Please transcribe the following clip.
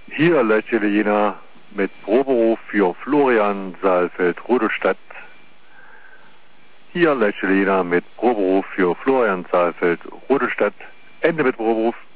Hier Lechele mit Proberuf für Florian Saalfeld-Rudolstadt. Hier Lechele mit Proberuf für Florian Saalfeld-Rudolstadt. Ende mit Proberuf.